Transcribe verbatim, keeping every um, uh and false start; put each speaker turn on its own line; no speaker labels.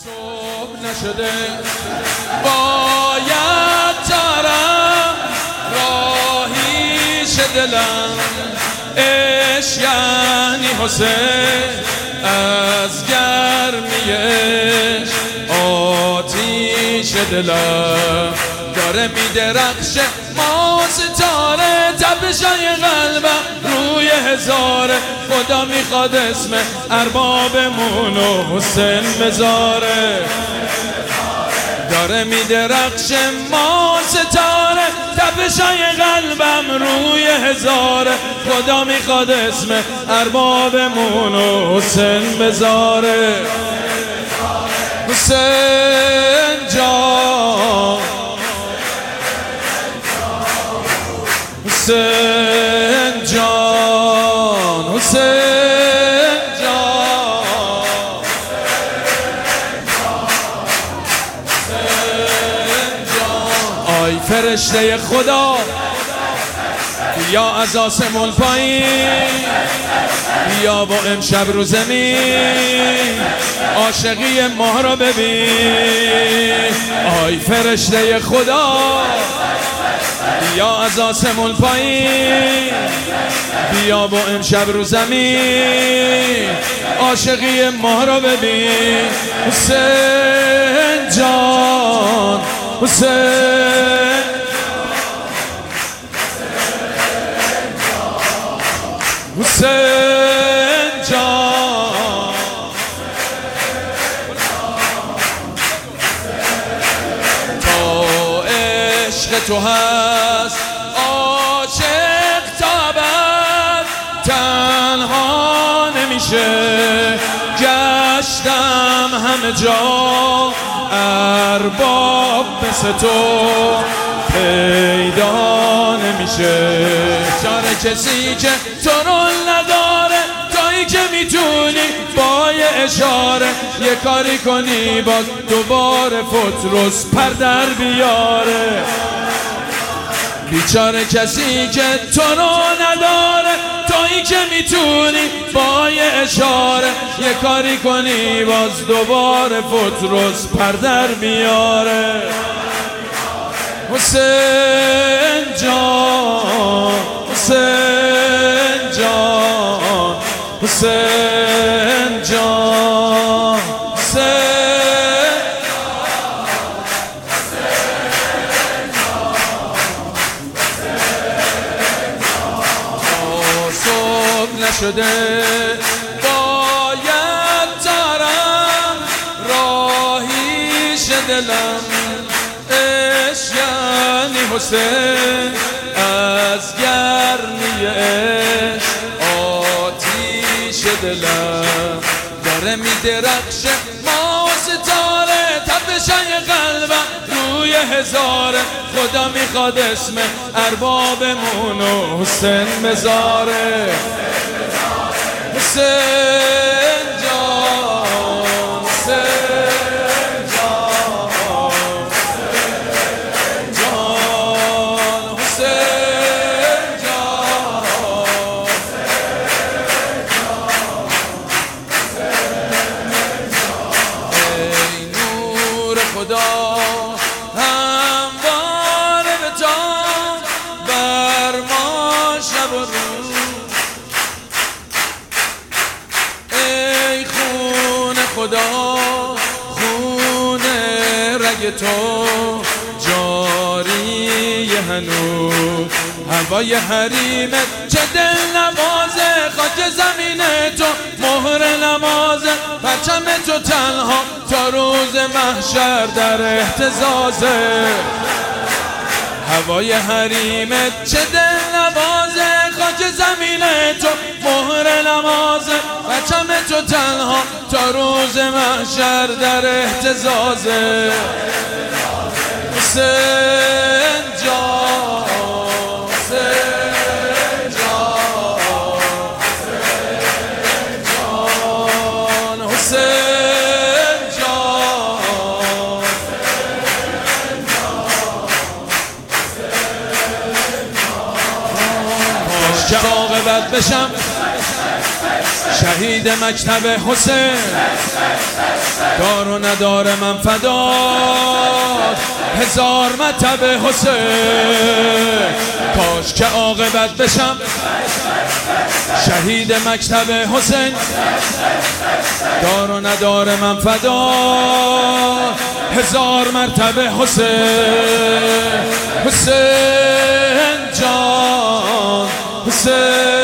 صبح نشده باید ترم راهیش دلم عشق یعنی حسین از گرمیش آتیش دلم داره میدرخشه ما ستاره تپشای قلبم روی هزاره خدا میخواد اسم اربابمون و حسین بذاره داره میدرخشه ما ستاره تپشای قلبم روی هزاره خدا میخواد اسم اربابمون و حسین بذاره حسین جان حسین جان حسین جان آی فرشته خدا بیا از آسمون پایین بیا با امشب رو زمین عاشقی ما رو ببین آی فرشته خدا بیا از آسمون پایین بیا با امشب رو زمین عاشقی ما رو ببین حسین جان حسین حسین جان تا عشق تو هست عاشق تابد تنها نمیشه گشتم همه جا ارباب مثل تو پیدا نمیشه چاره کسی که تو رو نداره تویی که میتونی با یه اشاره یه کاری کنی باز دوباره فطرس پر در بیاره بیچاره کسی که تو رو نداره تویی که میتونی با یه اشاره یه کاری کنی باز دوباره فطرس پر در بیاره حسین جان حسین جان حسین جان حسین صبح نشده باید ترم راهیش دلم یعنی حسین از گرمی عشق آتیش دلم داره میدرخشه ما ستاره تپشای قلبم روی هزاره خدا میخواد اسم اربابمون و حسین بذاره حسین جان حسین خدا همواره به تا بر ما شب و روز ای خون خدا خون رگ تو جاری هنوز هوای حریمت چه دل نوازه خاک زمین تو مهر نمازه پرچم تو تنها تا روز محشر در اهتزازه هوای حریمت چه دل نوازه خاک زمین تو مهر نمازه پرچم تو تنها تا روز محشر در اهتزازه حسین جان که عاقبت بشم شهید مکتب حسین دار و نداره من فدا هزار مرتبه حسین کاش که عاقبت بشم شهید مکتب حسین دار و نداره من فدا هزار مرتبه حسین حسین جان حسین